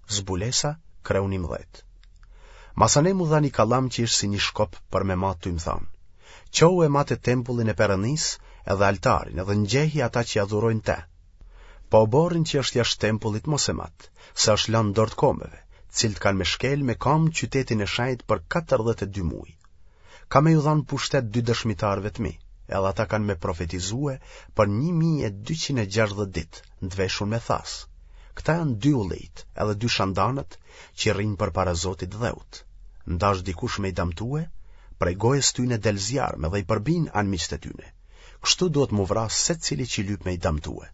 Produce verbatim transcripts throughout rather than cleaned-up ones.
Zbulesa, kreu nimdhet. Masane mu dha një kallam që ishte si një shkop për me matë të më thanë. Qohu e matë tempullin e Perëndis edhe altarin edhe ngjehi ata që adhurojnë te. Po oborrin që është jashtë tempullit mos e matë, se është lënë dorë të komeve, cilët kanë me shkel me kam qytetin e shenjtë për katërdhjetë e dy muaj. Ka me ju dhanë pushtet dy dëshmitarëve të mi, edhe ata kanë me profetizue për një mijë e dyqind e gjashtëdhjetë ditë, ndveshur me thas. Këta janë dy ullejt edhe dy shandanët që rrinë për para Zotit dheut. Ndash dikush me i damtue, prej gojës tyne del zjarme dhe i përbin anë miqtë e tyne. Kështu duhet mu vras se cili që lyp me i damtue.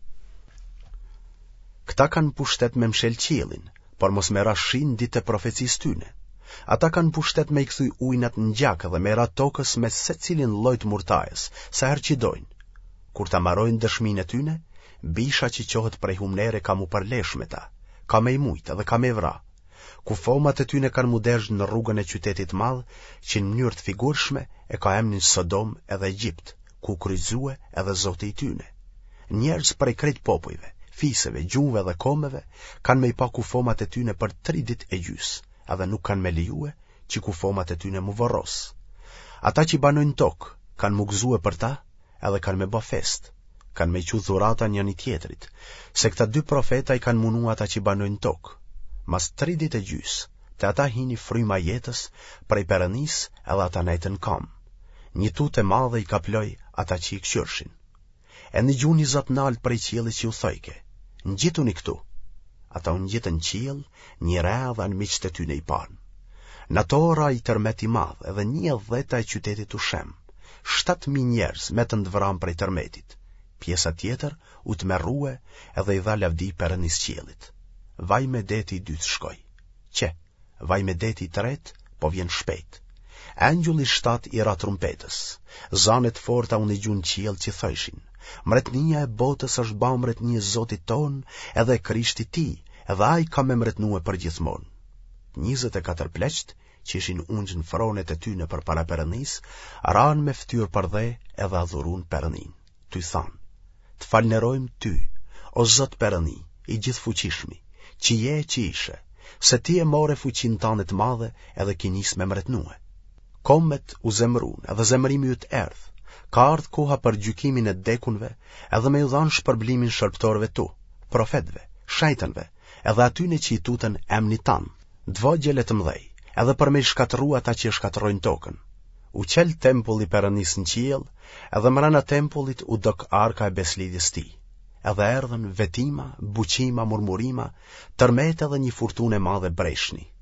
Këta kanë pushtet me mshel qiellin, por mos me ra shin ditë e profecisë tyne. Ata kanë pushtet me i kthy ujnat në gjak dhe me ra tokës me se cilin lloj të murtajës, sa herë që dojnë. Kur ta marrojnë dëshminë e tyne, bisha që qohet prej humnere ka mu përlesh me ta, ka me i mujt edhe ka me vra. Ku fomat e tyne kanë mudesh në rrugën e qytetit madh, që në mënyrë të figurshme e ka emrin Sodom edhe Egjipt, ku kryqëzue edhe Zoti i tyne. Njerëz prej krejt popujve, fiseve, gjuhëve dhe komeve kanë me i pa kufomat e tyne për tri ditë e gjys, edhe nuk kanë me lijue që kufomat e tyne mu vorros. Ata që banojnë tokë kanë mu gëzue për ta, edhe kanë me bë fest, kanë me qu dhurata njëri tjetrit, se këta dy profeta i kanë munu ata që banojnë tokë. Mas tri ditë e gjys, te ata hini fryma jetës prej Perëndis edhe ata nejtën kam. Një tut e madhe i kaploj ata që i këshyrshin. E në gjuhë një zot nalt prej qiellit që u thojke, ngjituni këtu. Ata u ngjitën qiell, një re dhe në miqtë e tyne i panë. Në ato ora i tërmet i madh edhe një dheta e qytetit u shem. Shtatë mijë njerëz metën të vram prej tërmetit. Pjesa tjetër u të merrue edhe i dha lavdi Perëndis qiellit. Vaj me deti i dytë shkoj. Qe, vaj me deti i tret, po vjen shpejt. Engjulli shtat i ra trumpetës. Zanet forta unë i gjun qiell që thëshin: mretnia e botës është ba mretnia e Zotit ton, edhe Krishti ti, edhe ai ka me mretnue për gjithmonë. njëzet e katër pleqt, që ishin ungjën fronet e tyne për para Perëndis, ran me fytyrë për dhe edhe adhurun Perëndin. Ty than: të falnerojmë ty, o Zot Perëndi, i gjithfuqishmi, që je që ishe, se ti e more fuqin tanë të madhe edhe ki nis me mretnue. Komet u zemrun edhe zemrimi ju të erdh, ka ardh koha për gjykimin e dekunve edhe me u dhan shpërblimin shërptorëve tu, profetëve, shejtanëve, edhe atyne që i tutën emni tan, dvogjele të mdhej, edhe për me i shkatëru ata që i shkatërojnë tokën. U qel tempulli Perëndis në qiell, edhe mrena tempullit u dok arka e beslidhjes ti. Edhe erdhën vetima, buqima, murmurima, tërmet edhe një furtunë e madhe breshni.